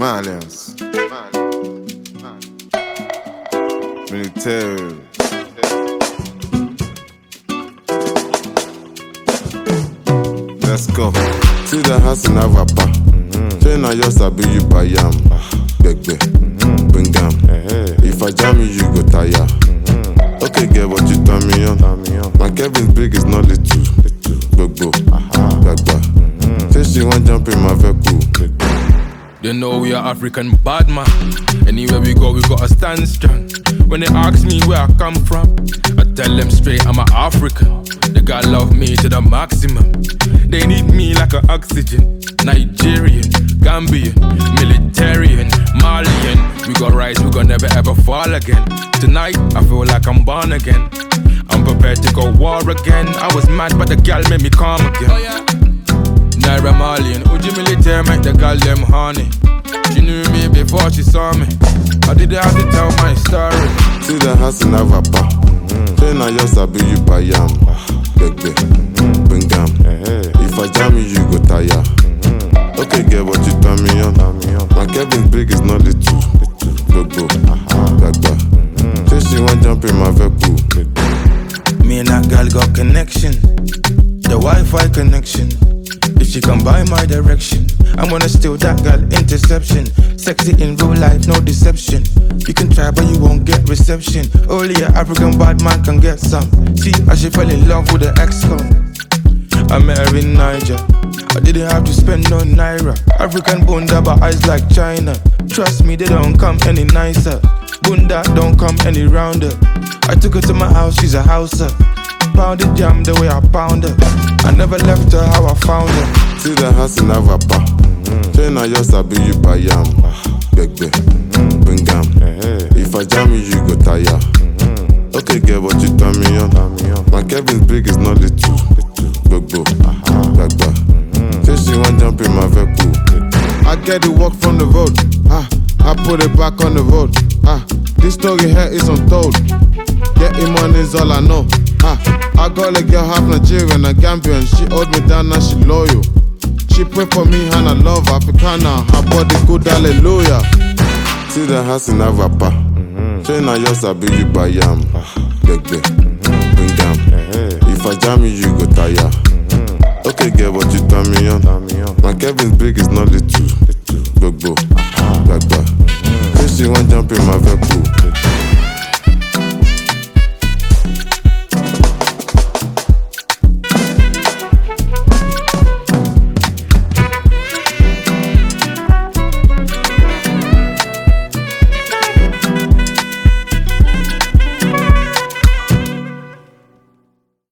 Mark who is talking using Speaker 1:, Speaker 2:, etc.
Speaker 1: Malians. Militaires. Let's go. See the house in Avapa. Train on your sabi you buy yam. Begbe. Bring am. If I jam you, you go tire. Okay, get what you turn me on. My Kevin's big is not little. Gbogbo. Gbagba. Say she want jump in my vehicle.
Speaker 2: They know we are African bad man. Anywhere we go, we gotta stand strong. When they ask me where I come from, I tell them straight I'm an African. They gotta love me to the maximum. They need me like an oxygen. Nigerian, Gambian, Militarian, Malian. We got rise, we gon' never ever fall again. Tonight, I feel like I'm born again. I'm prepared to go war again. I was mad, but the gal made me calm again. Oh yeah. Naira Marley and Uji Militaire make the girl them honey. She knew me before she saw me. I didn't have to tell my story.
Speaker 1: See the house in Avapa. Train on your sabi you buy yam. Begbe. Bring am. If I jam you, you go tire. Okay, get what you turn me on. My Kevin's big is not little. Gbogbo. Gbagba. Say she want jump in my vehicle.
Speaker 3: Me and that girl got connection. The Wi-Fi connection. If she come by my direction, I'm gonna steal that girl, interception. Sexy in real life, no deception. You can try but you won't get reception. Only an African bad man can get some. See, I she fell in love with the ex-con. I met her in Niger. I didn't have to spend no naira. African bunda but eyes like China. Trust me, they don't come any nicer. Bunda don't come any rounder. I took her to my house, she's a houser. Pounded jam the way I pound her. I never left her how I found her.
Speaker 1: See the house in Avapa. Train on your sabi you buy yam. Begbe. Bring am. If I jam you, you go tire. Okay, get what you turn me on. My Kevin's big is not little. Gbogbo. Gbagba. Say she want jump in my vehicle. I get the work from the road. I put it back on the road. This story here is untold. Getting money is all I know. I got a girl half Nigerian and Gambian. She hold me down and she loyal. She pray for me and I love Africana. Her body good, hallelujah. See the house in Avapa. Train on your sabi you buy yam. Begbe. Bring am. If I jam you, you go tire. Okay, get what you turn me on. My Kevin's big is not little. Gbogbo. Gbagba. Say she want jump in my vehicle.